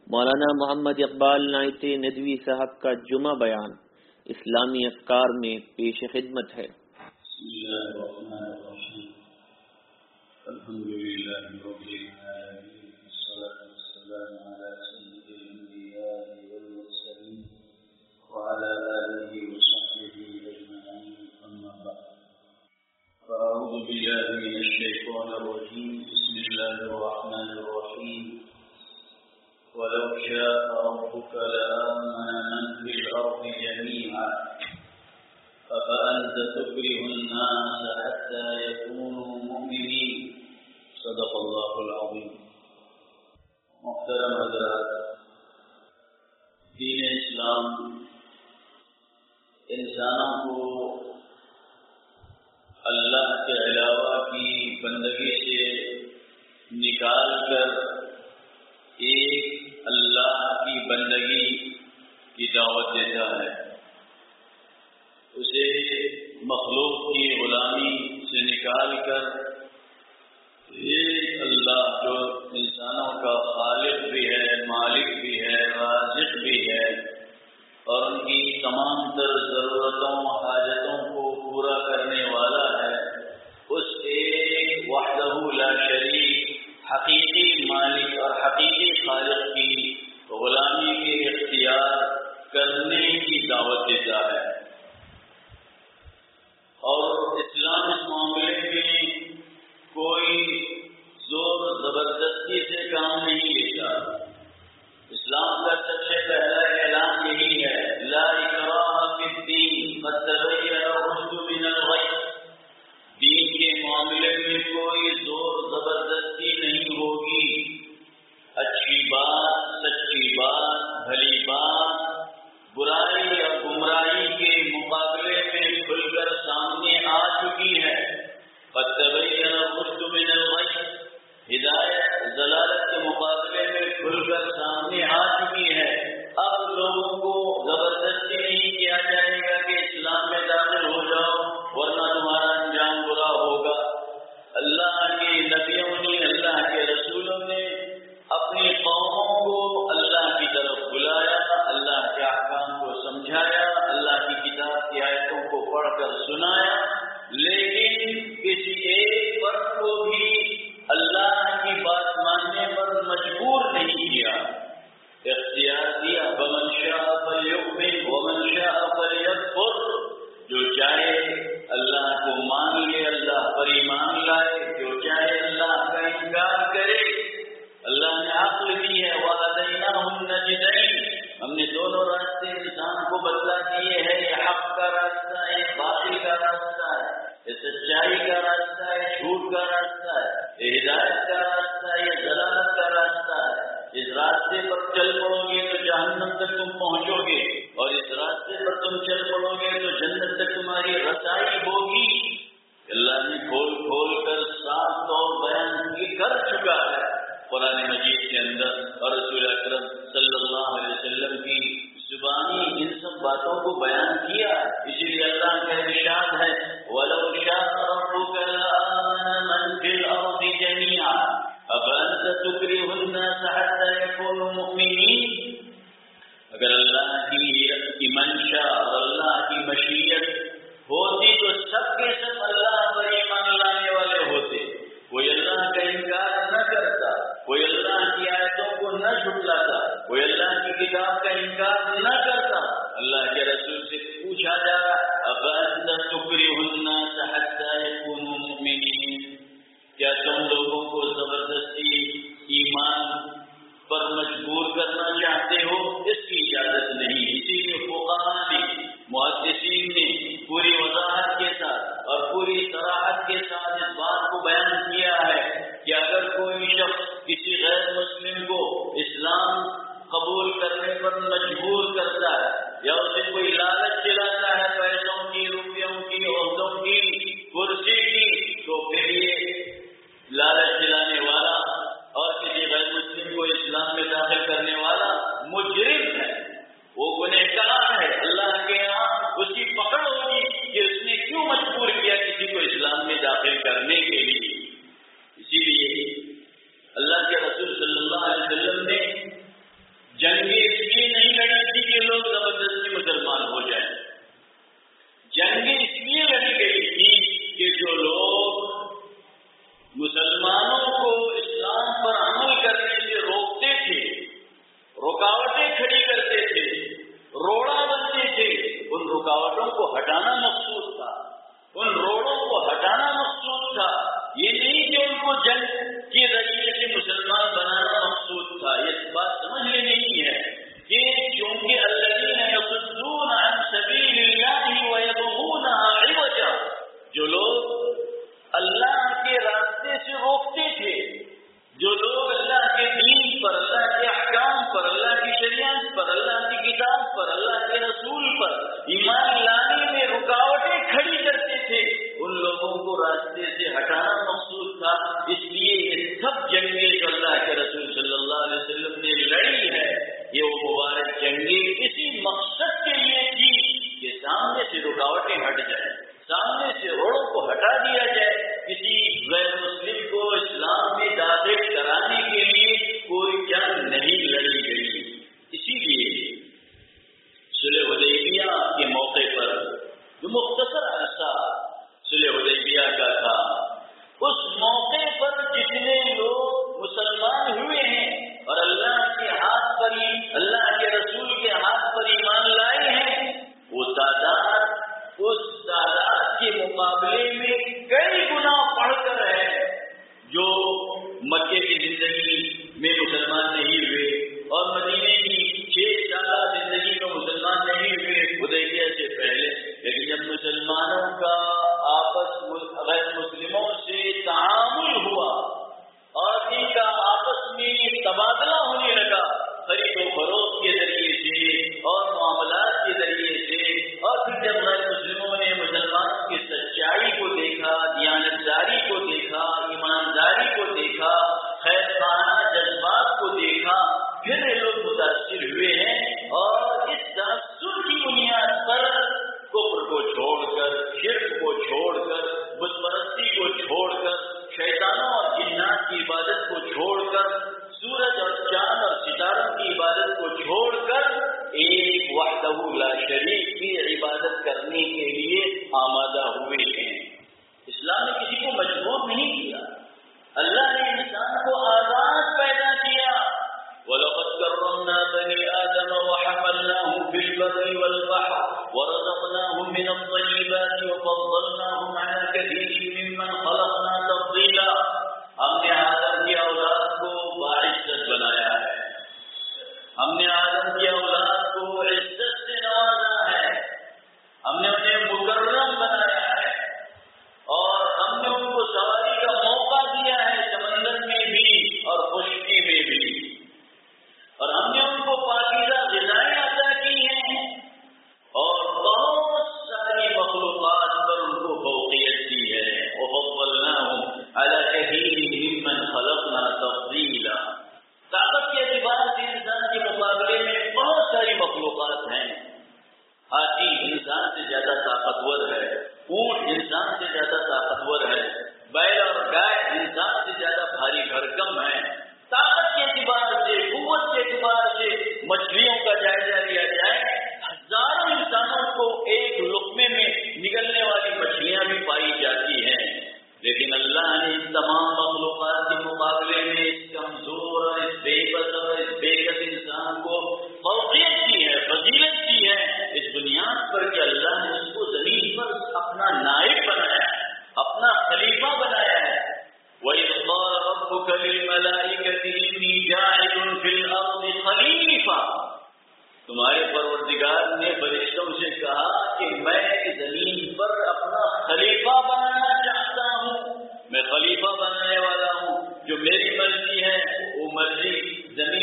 مولانا محمد اقبال نائتی ندوی صاحب کا جمعہ بیان اسلامی افکار میں پیش خدمت ہے۔ بسم اللہ الرحمن الرحیم، الحمد للہ رب العالمین، والصلاة والسلام علی سید الانبیاء والمرسلین وعلی آلہ وصحبہ اجمعین، اما بعد فاعوذ باللہ من الشیطان الرجیم، بسم اللہ الرحمن الرحیم، ولو شاء ربك لآمن من في الأرض جميعا أفأنت تكره الناس حتى يكونوا مؤمنين، صدق الله العظيم۔ محترم حضرات، دین اسلام انسانوں کو اللہ کے علاوہ کی بندگی سے نکال کر ایک اللہ کی بندگی کی دعوت دیتا ہے، اسے مخلوق کی غلامی سے نکال کر ایک اللہ جو انسانوں کا خالق بھی ہے، مالک بھی ہے، رازق بھی ہے اور ان کی تمام تر ضرورتوں حاجتوں کو پورا کرنے والا ہے، اس ایک وحدہ لا شریک حقیقی مالک اور حقیقی خالق کی غلامی کے اختیار کرنے کی دعوت دیتا ہے۔ اور اسلام اس معاملے میں کوئی زور زبردستی سے کام نہیں لیتا۔ اسلام کا سب سے پہلا اعلان یہی ہے، لا اکراہ فی الدین قد تبین الرشد من الغی۔ دین کے معاملے میں کوئی زور زبردستی نہیں ہوگی، اچھی بات، سچی بات، بھلی بات برائی یا گمراہی کے مقابلے میں کھل کر سامنے آ چکی ہے۔ قد تبین الرشد من الغی، ہدایت ضلالت کے مقابلے میں کھل کر سامنے آ چکی ہے۔ اب لوگوں کو زبردستی نہیں کیا جائے گا کہ اسلام میں داخل ہو جاؤ ورنہ تمہارا انجام برا ہوگا۔ اللہ کے نبیوں نے، اللہ کے رسولوں نے اپنی قوموں کو اللہ کی طرف بلایا، اللہ کے احکام کو سمجھایا، اللہ کی کتاب کی آیتوں کو پڑھ کر سنایا، لیکن کسی ایک فرد کو بھی اللہ کی بات ماننے پر مجبور نہیں کیا، اختیار دیا، ومن شاء فلیؤمن ومن شاء فلیکفر، جو چاہے اللہ کو مان لے، اللہ پر ایمان لائے، جو چاہے اللہ کا انکار کرے۔ اللہ نے عقل دی ہے، وَهَدَيْنَاهُ النَّجْدَيْنِ، ہم نے دونوں راستے انسان کو بتلا دیے ہیں، یہ حق کا راستہ ہے، باطل کا راستہ ہے، یہ سچائی کا راستہ ہے، جھوٹ کا راستہ ہے، یہ ہدایت کا راستہ ہے، یہ ضلالت کا راستہ ہے۔ اس راستے پر چل پڑو گے تو جہنم تک تم پہنچو گے، اور اس راستے پر تم چل پڑو گے تو جنت تک تمہاری رسائی ہوگی۔ اللہ نے کھول کھول کر صاف طور بیان کر چکا ہے قرآن مجید کے اندر، اور رسول اکرم صلی اللہ علیہ وسلم کی زبانی ان سب باتوں کو بیان کیا۔ اسی لیے اللہ کا ارشاد ہے، وَلَوْ شَاءَ رَبُّكَ لَآمَنَ مَنْ فِي الْأَرْضِ جَمِيعًا أَفَأَنْتَ تُكْرِهُ النَّاسَ حَتَّى يَكُونُوا مُؤْمِنِينَ۔ اگر اللہ کی منشا اور اللہ کی مشیت ہوتی تو سب کے سب اللہ پر ایمان لانے والے ہوتے، کوئی اللہ کا انکار نہ کرتا، کوئی اللہ کی آیتوں کو نہ جھٹلاتا، کوئی اللہ کی کتاب کا انکار نہ کرتا۔ اللہ کے رسول سے پوچھا جا رہا، أَفَأَنْتَ تُكْرِهُ النَّاسَ حَتَّى يَكُونُوا مُؤْمِنِينَ، کیا تم لوگوں کو زبردستی ایمان پر مجبور کرنا چاہتے ہو؟ اس کی اجازت نہیں۔ اسی لیے فقہاء نے، محدثین نے پوری وضاحت کے ساتھ اور پوری صراحت کے ساتھ اس بات کو بیان کیا ہے کہ اگر کوئی شخص کسی غیر مسلم کو اسلام قبول کرنے پر مجبور کر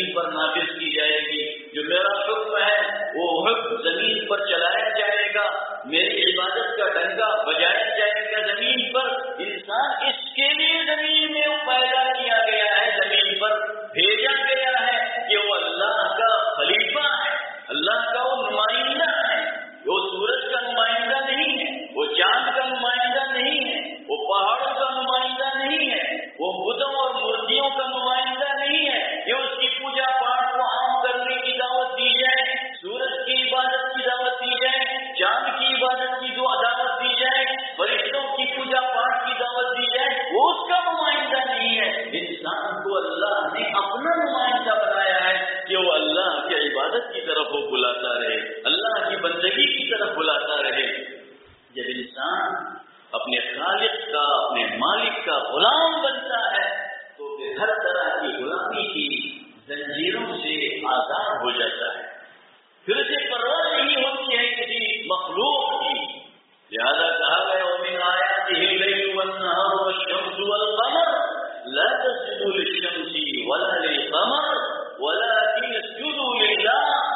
زمین پر نافذ کی جائے گی. جو میرا حکم ہے وہ حکم زمین پر چلایا جائے گا. میری عبادت کا ڈنگا بجایا جائے گا زمین پر. انسان اس کے لیے زمین میں پیدا کیا گیا ہے, زمین پر بھیجا گیا ہے کہ وہ اللہ کا خلیفہ ہے, اللہ کا وہ نمائندہ ہے. وہ سورج کا نمائندہ نہیں ہے, وہ چاند کا نمائندہ نہیں ہے, وہ پہاڑوں کا نمائندہ نہیں ہے, وہ بتوں اور مورتیوں کا نمائندہ نہیں ہے. یہ اس کی پوجا پاٹ کو عام کرنے کی دعوت دی جائے, سورج کی عبادت کی دعوت دی جائے, چاند کی عبادت کی دعوت دی جائے, فرشتوں کی پوجا پاٹ کی دعوت دی جائے, وہ اس کا نمائندہ نہیں ہے. انسان کو اللہ نے اپنا نمائندہ بنایا ہے کہ وہ اللہ کی عبادت کی طرف وہ بلاتا رہے, اللہ کی بندگی کی طرف بلاتا رہے. جب انسان اپنے خالق کا, اپنے مالک کا غلام بنتا ہے تو پھر ہر طرح کی غلامی کی زنجیروں سے آزاد ہو جاتا ہے. پھر اسے پرواہ نہیں ہوتی ہے کسی مخلوق کی. لہذا کہا گیا وَمِنْ آيَاتِهِ اللَّيْلُ وَالنَّهَارُ وَالشَّمْسُ وَالْقَمَرُ لَا تَسْجُدُوا لِلشَّمْسِ وَلَا لِلْقَمَرِ وَلَكِنِ اسْجُدُوا لِلَّهِ.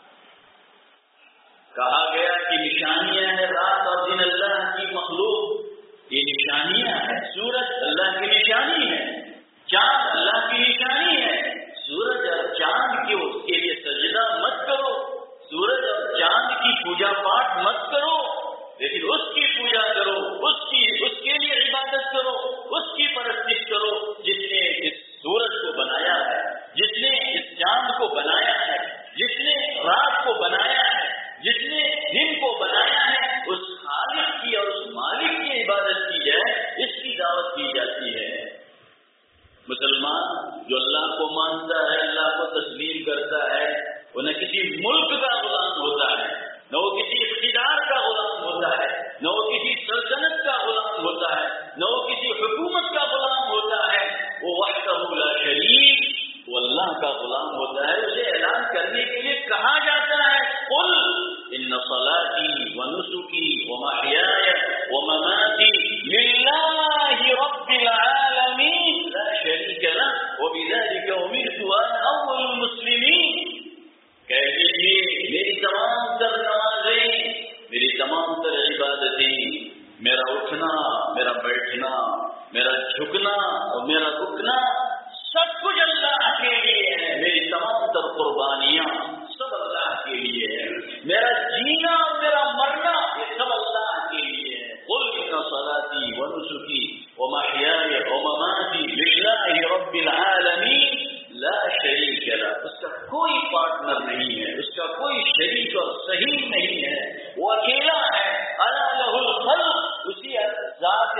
کہا گیا کہ نشانیاں ہیں رات اور دن اللہ کی مخلوق, یہ نشانیاں ہیں. سورج اللہ کی نشانی ہے, چاند اللہ کی نشانی ہے. سورج اور چاند کے اس کے لیے سجدہ مت کرو, سورج اور چاند کی پوجا پاٹ مت کرو, لیکن اس کی پوجا کرو, اس کے لیے عبادت کرو, اس کی پرستش کرو جس نے اس سورج کو بنایا ہے, جس نے اس چاند کو بنایا ہے, جس نے رات کو بنایا ہے, جس نے دن کو بنایا ہے. اس خالق کی اور اس مالک کی عبادت کی جائے, اس کی دعوت دی جاتی ہے. مسلمان جو اللہ کو مانتا ہے, اللہ کو تسلیم کرتا ہے, وہ نہ کسی ملک کا غلام ہوتا ہے, نہ وہ کسی اقتدار کا غلام ہوتا ہے, نہ وہ کسی سلطنت کا غلام ہوتا ہے, نہ وہ کسی حکومت کا غلام ہوتا ہے. وہ وحدہ لا شریک, وہ اللہ کا غلام ہوتا ہے. اسے اعلان کرنے کے لیے کہا جاتا ہے قل ان صلاتی ونسکی ومحیای ومماتی للہ رب العالمین لا شریک لہ وبذلک امرت وانا اول المسلمین. کہہ دیجیے میری تمام تر نمازیں, میری تمام تر عبادتیں, میرا اٹھنا, میرا بیٹھنا, میرا جھکنا اور میرا رکنا سب کچھ اللہ کے لیے ہے. میری تمام تر قربانیاں سب اللہ کے لیے ہے. میرا جینا اور میرا مرنا یہ سب اللہ کے لیے ہے. قل ان صلاتی ونسکی ومحیای ومماتی للہ رب العالمین لا شریک لہ. اس کا کوئی پارٹنر نہیں ہے, اس کا کوئی شریک اور صحیح نہیں ہے. وہ اکیلا ہے. الا لہ الخلق, اسی ذات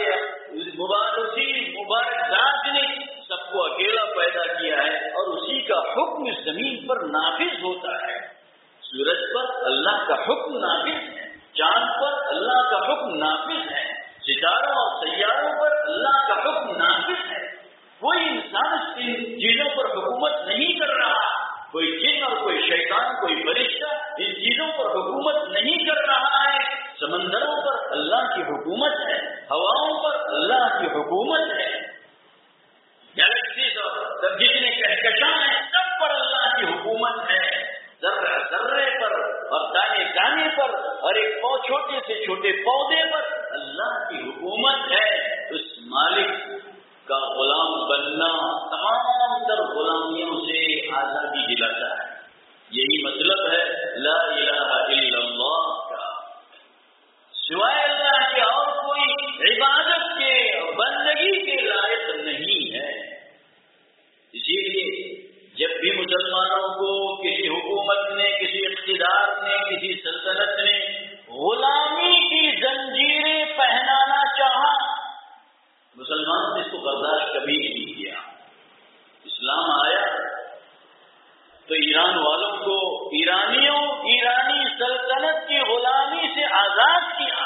مبارک ذات نے سب کو اکیلا پیدا کیا ہے اور اسی کا حکم اس زمین پر نافذ ہوتا ہے. سورج پر اللہ کا حکم نافذ ہے, چاند پر اللہ کا حکم نافذ ہے, ستاروں اور سیاروں پر اللہ کا حکم نافذ ہے. کوئی انسان ان چیزوں پر حکومت نہیں کر رہا, کوئی جن اور کوئی شیطان, کوئی فرشتہ ان چیزوں پر حکومت نہیں کر رہا ہے. سمندروں پر اللہ کی حکومت ہے, ہواؤں پر اللہ کی حکومت ہے, گیلیکسیز اور جتنے کہکشاں ہیں سب پر اللہ کی حکومت ہے. ذرہ ذرے پر اور دانے دانے پر اور ایک چھوٹے سے چھوٹے پودے پر اللہ کی حکومت ہے. اس مالک کا غلام بننا تمام تر غلامیوں سے آزادی دلاتا ہے. یہی مطلب ہے لا الہ الا اللہ کا. سوائے اللہ کے اور کوئی عبادت کے بندگی کے لائق نہیں ہے. اسی لیے جب بھی مسلمانوں کو کسی حکومت نے, کسی اقتدار نے, کسی سلطنت نے غلامی کی زنجیریں پہنانا چاہا, مسلمانوں نے اس کو برداشت کبھی نہیں کیا. اسلام آیا تو ایران والوں کو ایرانی سلطنت کی غلامی سے آزاد کیا,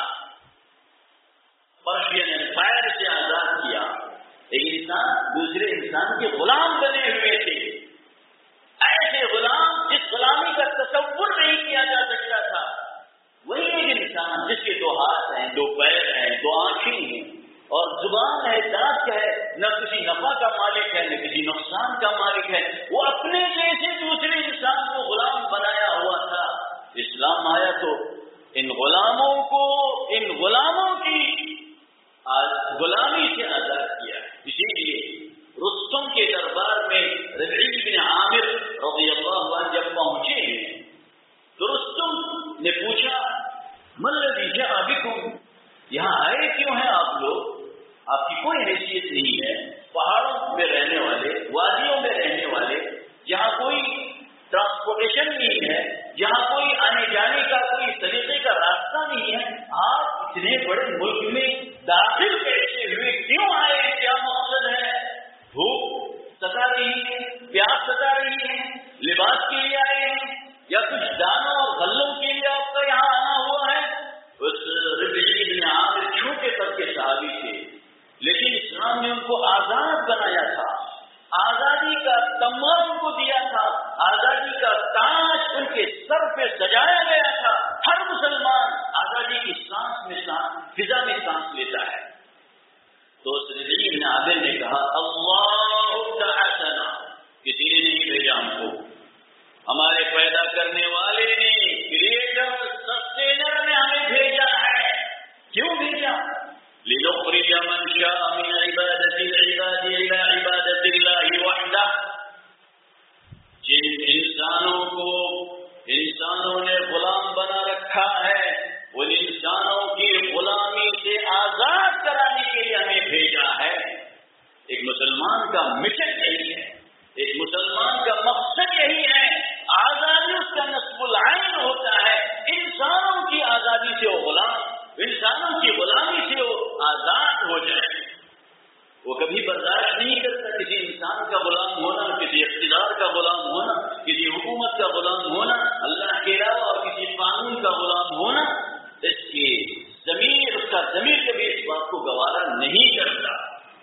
پرشین امپائر سے آزاد کیا. ایک انسان دوسرے انسان کے غلام بنے ہوئے تھے, ایسے غلام جس غلامی کا تصور نہیں کیا جا سکتا تھا. وہی ایک انسان جس کے 2 ہاتھ ہیں, 2 پیر ہیں, 2 آنکھیں ہیں اور زبان ہے, دانت ہے, نہ کسی نفع کا مالک ہے, نہ کسی نقصان کا مالک ہے. وہ اپنے جیسے ٹرانسپورٹیشن نہیں ہے, جہاں کوئی آنے جانے کا کوئی طریقے کا راستہ نہیں ہے, آپ اتنے بڑے ملک میں داخل کیسے ہوئے, کیوں آئے, کیا مقصد ہے؟ بھوک ستا رہی ہے, پیاس ستا رہی ہے, لباس کے لیے آئے ہیں, یا کچھ دانوں اور غلوں کے لیے آپ کا یہاں آنا ہوا ہے؟ اس ربیعی بن عامر چھوٹے قد کے صحابی تھے, لیکن اسلام نے ان کو آزاد بنایا تھا, آزادی کا تمغہ ان کو دیا تھا, آزادی کا تاج ان کے سر پہ سجایا گیا تھا. ہر مسلمان آزادی کی سانس میں فضا میں سانس لیتا ہے. تو اس ربیعی بن عامر نے کہا اللہ تعالی, کسی نے نہیں بھیجا ہم کو, ہمارے پیدا کرنے والے نے, کریٹر سسٹینر نے ہمیں بھیجا ہے. کیوں بھیجا؟ لنخرج من شاء من عبادة العباد إلى عبادة الله وحده. جن انسانوں نے غلام بنا رکھا ہے, ان انسانوں کی غلامی سے آزاد کرانے کے لیے ہمیں بھیجا ہے. ایک مسلمان کا مشن یہی ہے, ایک مسلمان کا مقصد یہی ہے. آزادی اس کا نصب العین ہوتا ہے, انسانوں کی آزادی سے وہ غلام, انسانوں کی غلامی سے وہ آزاد ہو جائے. وہ کبھی برداشت نہیں کرتا کسی انسان کا غلام ہونا, کسی اقتدار کا غلام ہونا, کسی حکومت کا غلام ہونا, اللہ کے علاوہ اور کسی قانون کا غلام ہونا. اس کی ضمیر, اس کا ضمیر کبھی اس بات کو گوارا نہیں کرتا.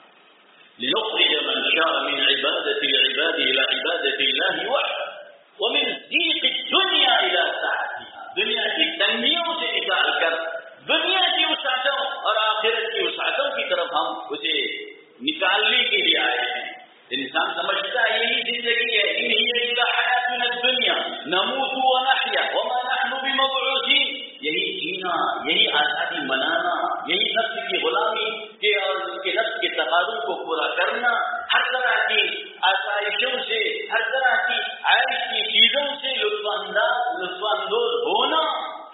لنخرج من شاء من عبادة العباد إلى عبادة الله وحده ومن ضيق الدنيا إلى سعتها. دنیا کی تنگیوں سے نکال کر دنیا کی وسعتوں اور آخرت کی وسعتوں کی طرف ہم اسے نکالنے کے لیے آئے ہیں. انسان سمجھتا ہے یہی زندگی ہے, ان هي إلا حياتنا الدنيا نموت ونحيا وما نحن بمبعوثين. یہی جینا, یہی آزادی منانا, یہی نفس کی غلامی کے اور اس کے نفس کے تقاضوں کو پورا کرنا, ہر طرح کی آسائشوں سے, ہر طرح کی عائش کی چیزوں سے لطف اندوز ہونا.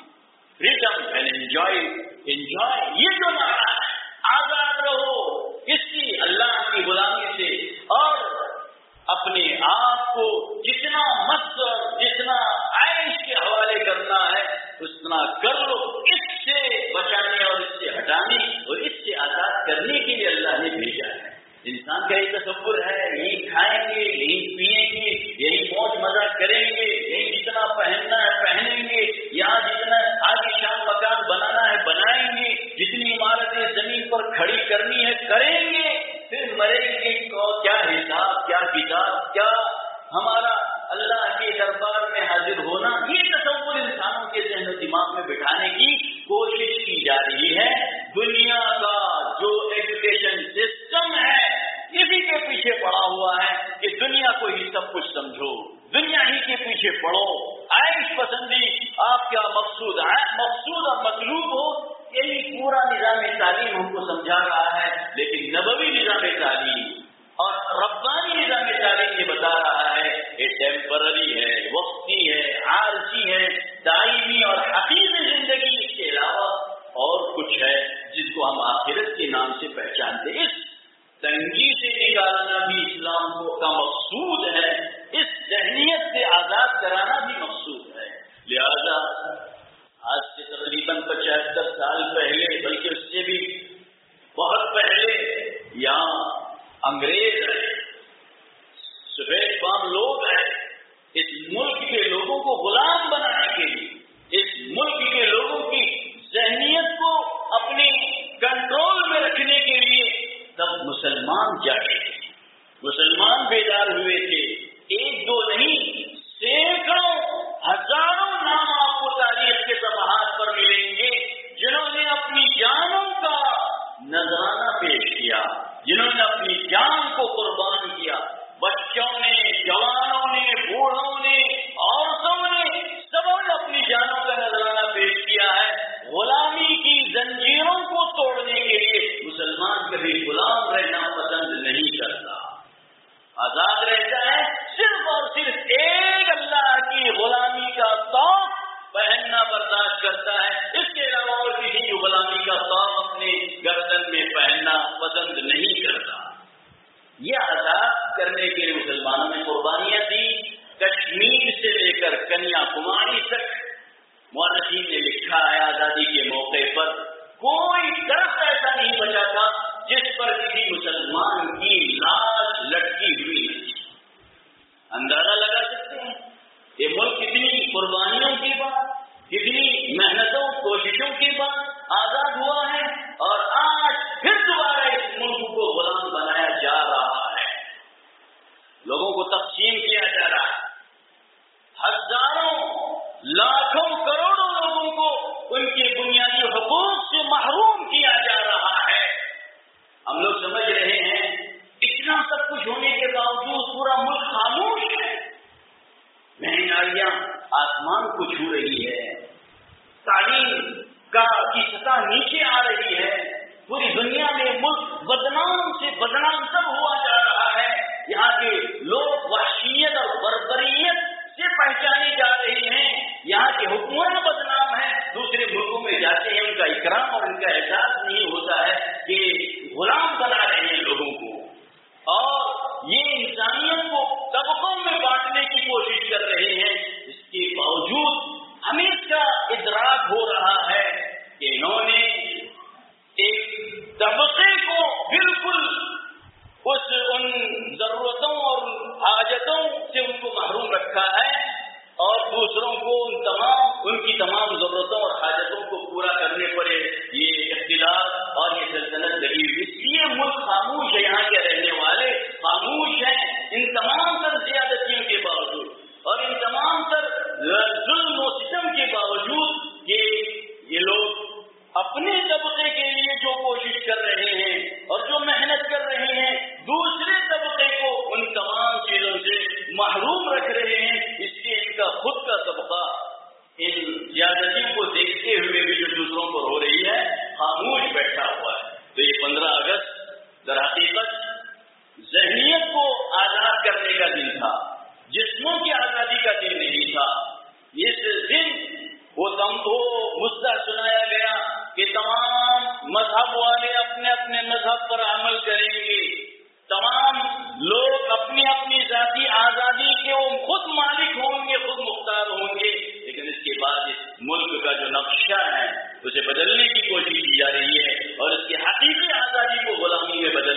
فریڈم اینڈ انجوائے, یہ جو نعرہ ہے, آزاد رہو اس کی اللہ کی غلامی سے, اور اپنے آپ کو جتنا مست اور جتنا عائش کے حوالے کرنا ہے اتنا کر لو. اس سے بچانے اور اس سے ہٹانے اور اس سے آزاد کرنے کے لیے اللہ نے بھیجا ہے. انسان کا یہ تصور ہے, یہی کھائیں گے, یہی پیئیں گے, یہی موج مزہ کریں گے, یہی جتنا پہننا ہے پہنیں گے, یہاں جتنا آگے شام مکان بنانا ہے بنائیں گے, جتنی عمارتیں زمین پر کھڑی کرنی ہے کریں گے, پھر مریں گے. کیا حساب, کیا کتاب, کیا ہمارا اللہ کے دربار میں حاضر ہونا. یہ تصور انسانوں کے ذہن و دماغ میں بٹھانے کی کوشش کی جا رہی ہے. دنیا کا جو ایجوکیشن سسٹم ہے اسی کے پیچھے پڑا ہوا ہے کہ دنیا کو ہی سب کچھ سمجھو, دنیا ہی کے پیچھے پڑو, عائش پسندی آپ کیا مقصود اور مطلوب ہو, یہی پورا نظام تعلیم ہم کو سمجھا رہا ہے. لیکن نبوی نظام تعلیم اور ربانی نظام تعلیم یہ بتا رہا ہے یہ ٹیمپرری ہے, وقتی ہے, عارضی ہے, دائمی اور حقیقی زندگی اس کے علاوہ اور کچھ ہے جس کو ہم آخرت کے نام سے پہچانتے. اس تنگی سے نکالنا بھی اسلام کا مقصود ہے, اس ذہنیت سے آزاد کرانا بھی مقصود ہے. لہذا آج سے تقریباً 75 کر کنیا کماری تک مورخین نے لکھا ہے آزادی کے موقع پر کوئی درخت ایسا نہیں بچا تھا جس پر کسی مسلمان کی لاش لٹکی ہوئی نہیں. اندازہ لگا سکتے ہیں یہ ملک کتنی قربانیوں کے بعد کتنی محنتوں کوششوں کے بعد آزاد ہوا ہے اور آج پھر دوبارہ اس ملک کو غلام بنایا جا رہا ہے. لوگوں کو تقسیم کیا جا رہا ہے. ہزاروں لاکھوں کروڑوں لوگوں کو ان کے بنیادی حقوق سے محروم کیا جا رہا ہے. ہم لوگ سمجھ رہے ہیں اتنا سب کچھ ہونے کے باوجود پورا ملک خاموش ہے. مہنگائیاں آسمان کو چھو رہی ہے. تعلیم کی سطح نیچے آ رہی ہے. پوری دنیا میں ملک بدنام سے بدنام سب ہوا جا رہا ہے. یہاں کے لوگ وحشیت اور بربریت سے پہچانے جا رہے ہیں. یہاں کی حکومت بدنام ہے. دوسرے ملکوں میں جاتے ہیں ان کا اکرام اور ان کا احساس نہیں ہوتا ہے کہ غلام بنا رہے ہیں لوگوں کو. اور یہ انسانیت کو طبقوں میں بانٹنے کی کوشش کر رہے ہیں. اس کے باوجود ہمیں اس کا ادراک ہو رہا ہے کہ انہوں نے ایک طبقے کو بالکل ان ضرورتوں اور حاجتوں سے ان کو محروم رکھا ہے اور دوسروں کو ان کی تمام ضرورتوں اور حاجتوں کو پورا کرنے پر یہ اختلاف اور یہ سلطنت لگی ہوئی. اس لیے ملک خاموش ہے. یہاں کے رہنے والے خاموش ہیں ان تمام تر زیادتیوں کے باوجود اور ان تمام تر ظلم و ستم کے باوجود کہ یہ لوگ اپنے طبقے کے لیے جو کوشش کر رہے ہیں اور جو محنت کر رہے ہیں دوسرے طبقے کو ان تمام چیزوں سے محروم رکھ رہے ہیں. اس لیے ان کا خود کا طبقہ ان زیادتیوں کو دیکھتے ہوئے بھی جو دوسروں پر ہو رہی ہے خاموش بیٹھا ہوا ہے. تو یہ 15 اگست در حقیقت ذہنیت کو آزاد کرنے کا دن تھا. جسموں کی آزادی کا دن نہیں تھا. اس دن وہ مدعا سنایا گیا کہ تمام مذہب والے اپنے اپنے مذہب پر عمل کریں گے. تمام لوگ اپنی اپنی ذاتی آزادی کے وہ خود مالک ہوں گے, خود مختار ہوں گے. لیکن اس کے بعد اس ملک کا جو نقشہ ہے اسے بدلنے کی کوشش کی جا رہی ہے اور اس کی حقیقی آزادی کو غلامی میں بدل